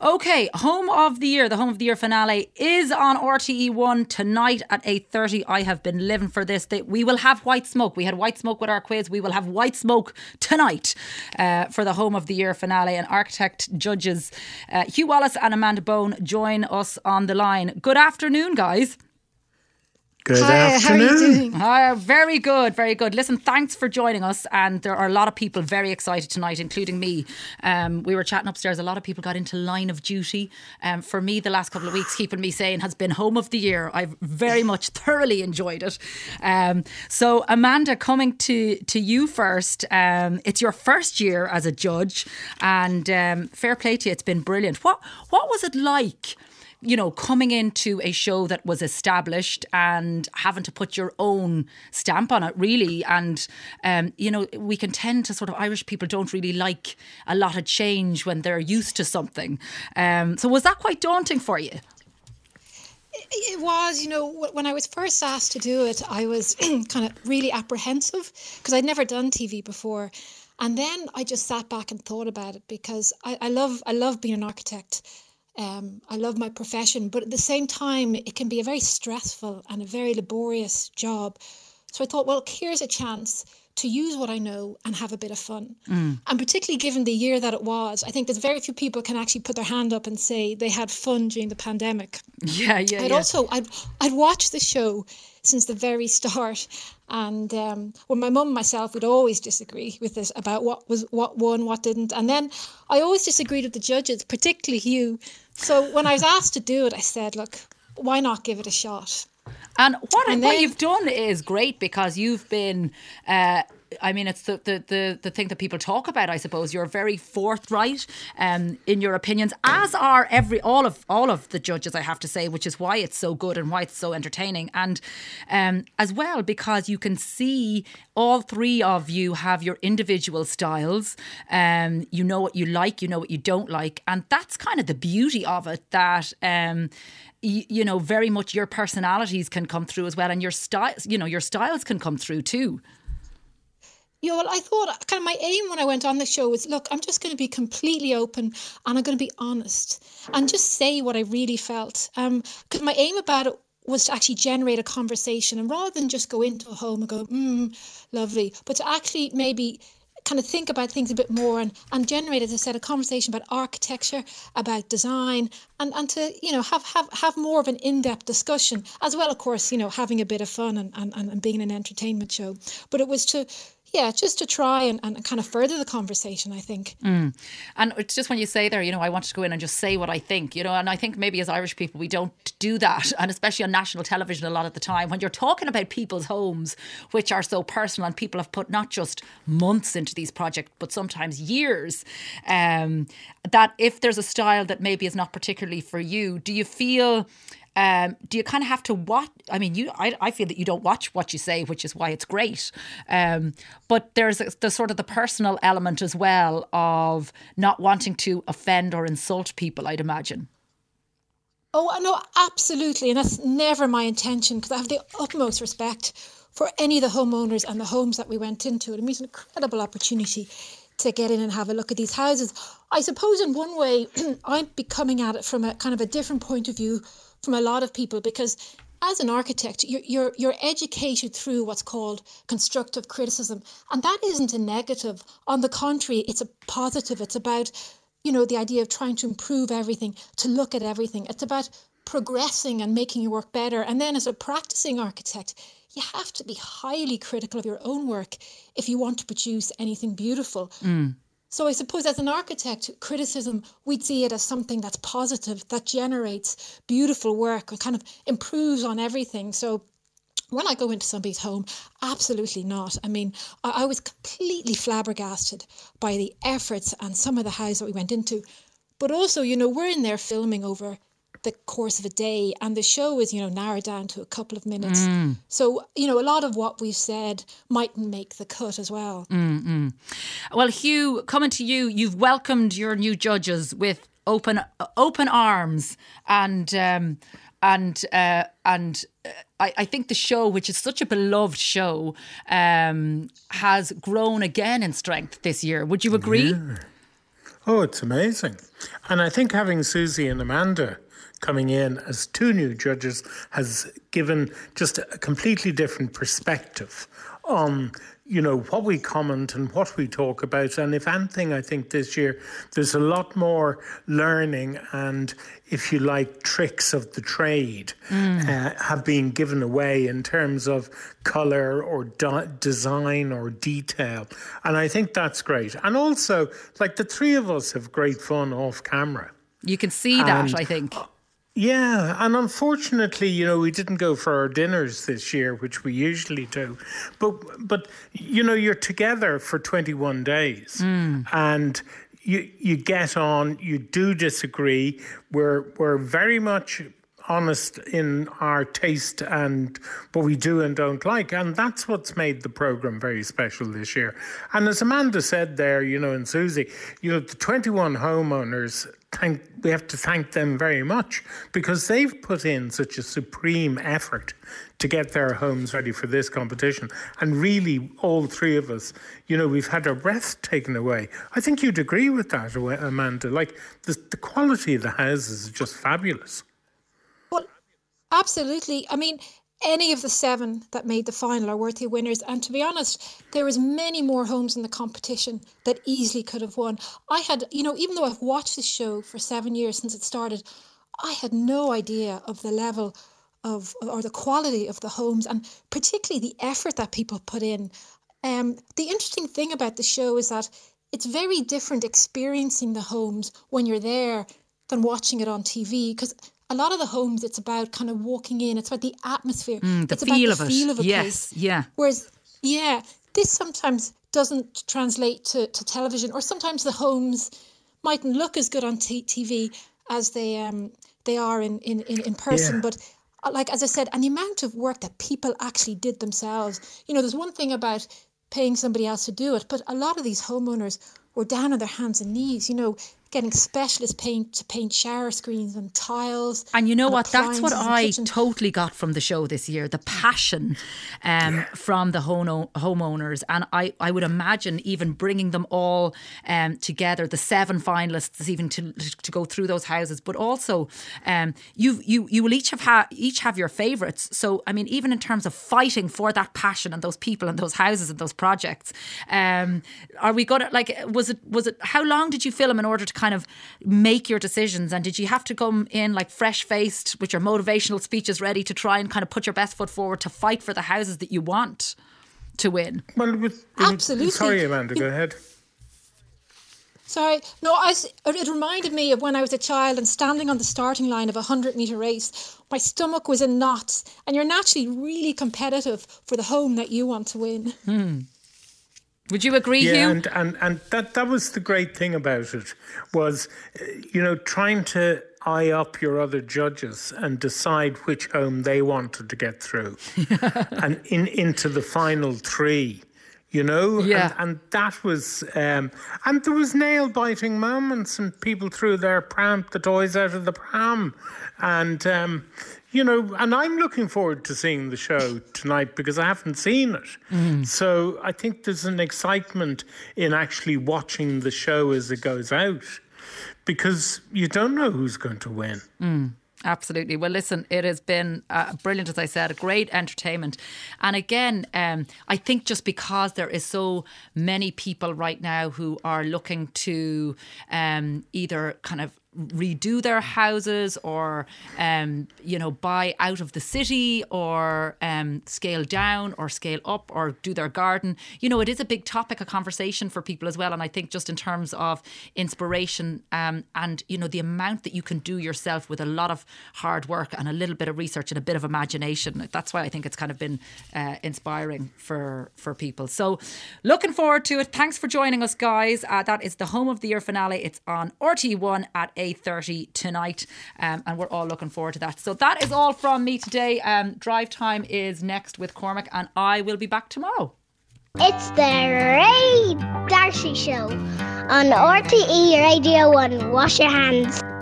Okay, Home of the Year, the Home of the Year finale is on RTE1 tonight at 8:30. I have been living for this. We will have white smoke. We had white smoke with our quiz. We will have white smoke tonight for the Home of the Year finale. And architect judges Hugh Wallace and Amanda Bone join us on the line. Good afternoon, guys. Good afternoon. How are you doing? Very good, very good. Listen, thanks for joining us. And there are a lot of people very excited tonight, including me. We were chatting upstairs. A lot of people got into Line of Duty. For me, the last couple of weeks, keeping me sane has been Home of the Year. I've very much thoroughly enjoyed it. So, Amanda, coming to you first. It's your first year as a judge, and fair play to you. It's been brilliant. What was it like, you know, coming into a show that was established and having to put your own stamp on it, really? And, you know, we can tend to sort of, Irish people don't really like a lot of change when they're used to something. So was that quite daunting for you? It was, you know, when I was first asked to do it, I was kind of really apprehensive because I'd never done TV before. And then I just sat back and thought about it because I love being an architect. I love my profession, but at the same time, it can be a very stressful and a very laborious job. So I thought, well, here's a chance to use what I know and have a bit of fun. And particularly given the year that it was, I think there's very few people can actually put their hand up and say they had fun during the pandemic. I'd watched the show since the very start. And when my mum and myself would always disagree with this about what won, what didn't. And then I always disagreed with the judges, particularly Hugh. So when I was asked to do it, I said, look, why not give it a shot? And what you've done is great because you've been... I mean, it's the thing that people talk about, I suppose. You're very forthright in your opinions, as are all of the judges, I have to say, which is why it's so good and why it's so entertaining. And as well, because you can see all three of you have your individual styles. You know what you like, you know what you don't like. And that's kind of the beauty of it, that... you know, very much your personalities can come through as well, and your styles can come through too. Yeah, well, I thought kind of my aim when I went on the show was, look, I'm just going to be completely open and I'm going to be honest and just say what I really felt. Because my aim about it was to actually generate a conversation, and rather than just go into a home and go, lovely, but to actually maybe kind of think about things a bit more and generate, as I said, a conversation about architecture, about design, and to, you know, have more of an in-depth discussion as well, of course, you know, having a bit of fun and being an entertainment show. But it was just to try and kind of further the conversation, I think. And it's just when you say there, you know, I wanted to go in and just say what I think, you know, and I think maybe as Irish people, we don't do that. And especially on national television a lot of the time, when you're talking about people's homes, which are so personal, and people have put not just months into these projects, but sometimes years, that if there's a style that maybe is not particularly for you, do you feel... do you kind of have to watch? I mean, I feel that you don't watch what you say, which is why it's great. But there's the sort of the personal element as well of not wanting to offend or insult people, I'd imagine. Oh, no, absolutely. And that's never my intention, because I have the utmost respect for any of the homeowners and the homes that we went into. It was an incredible opportunity to get in and have a look at these houses. I suppose in one way, I'd be coming at it from a kind of a different point of view from a lot of people, because as an architect, you're educated through what's called constructive criticism, and that isn't a negative. On the contrary, it's a positive. It's about, you know, the idea of trying to improve everything, to look at everything. It's about progressing and making your work better. And then as a practicing architect, you have to be highly critical of your own work if you want to produce anything beautiful. So I suppose as an architect, criticism, we'd see it as something that's positive, that generates beautiful work and kind of improves on everything. So when I go into somebody's home, absolutely not. I mean, I was completely flabbergasted by the efforts and some of the houses that we went into. But also, you know, we're in there filming over the course of a day, and the show is, you know, narrowed down to a couple of minutes. So, you know, a lot of what we've said mightn't make the cut as well. Well, Hugh, coming to you, you've welcomed your new judges with open arms, and I think the show, which is such a beloved show, has grown again in strength this year. Would you agree? Yeah. Oh, it's amazing. And I think having Susie and Amanda coming in as two new judges has given just a completely different perspective on, what we comment and what we talk about. And if anything, I think this year there's a lot more learning and, if you like, tricks of the trade have been given away in terms of colour or design or detail. And I think that's great. And also, like, the three of us have great fun off camera. You can see that, I think. Yeah, and unfortunately, we didn't go for our dinners this year, which we usually do. But you're together for 21 days and you get on, you do disagree. We're very much honest in our taste and what we do and don't like. And that's what's made the programme very special this year. And as Amanda said there, and Susie, the 21 homeowners, we have to thank them very much because they've put in such a supreme effort to get their homes ready for this competition. And really, all three of us, we've had our breath taken away. I think you'd agree with that, Amanda. Like, the quality of the houses is just fabulous. Well, absolutely. I mean, any of the 7 that made the final are worthy winners. And to be honest, there was many more homes in the competition that easily could have won. I had, even though I've watched this show for 7 years since it started, I had no idea of the level of, or the quality of the homes, and particularly the effort that people put in. The interesting thing about the show is that it's very different experiencing the homes when you're there than watching it on TV, because a lot of the homes, it's about kind of walking in. It's about the atmosphere. It's about the feel of a place. Yeah. Whereas, this sometimes doesn't translate to television, or sometimes the homes mightn't look as good on TV as they are in person. Yeah. But like, as I said, and the amount of work that people actually did themselves. There's one thing about paying somebody else to do it, but a lot of these homeowners were down on their hands and knees, getting specialist paint to paint shower screens and tiles. And you know what? That's what I totally got from the show this year, the passion from the homeowners. And I would imagine even bringing them all together, the 7 finalists, even to go through those houses. But also, you will each have your favourites. So, I mean, even in terms of fighting for that passion and those people and those houses and those projects, are we going to, like, was it, how long did you film in order to kind of make your decisions, and did you have to come in like fresh-faced with your motivational speeches ready to try and kind of put your best foot forward to fight for the houses that you want to win? Well, absolutely. Sorry, Amanda, go ahead. Sorry, no, it reminded me of when I was a child and standing on the starting line of a 100-metre race. My stomach was in knots, and you're naturally really competitive for the home that you want to win. Would you agree, Hugh? Yeah, and that was the great thing about it, was, trying to eye up your other judges and decide which home they wanted to get through and into the final 3. Yeah. And that was, and there was nail-biting moments, and people threw their the toys out of the pram, and and I'm looking forward to seeing the show tonight because I haven't seen it. So I think there's an excitement in actually watching the show as it goes out, because you don't know who's going to win. Absolutely. Well, listen, it has been brilliant, as I said, great entertainment. And again, I think just because there is so many people right now who are looking to either kind of redo their houses or, buy out of the city or scale down or scale up or do their garden. It is a big topic of conversation for people as well. And I think just in terms of inspiration and, the amount that you can do yourself with a lot of hard work and a little bit of research and a bit of imagination. That's why I think it's kind of been inspiring for people. So looking forward to it. Thanks for joining us, guys. That is the Home of the Year finale. It's on RTÉ1 at 8:30 tonight, and we're all looking forward to that. So that is all from me today. Drive Time is next with Cormac, and I will be back tomorrow. It's the Ray Darcy Show on RTE Radio 1. Wash your hands.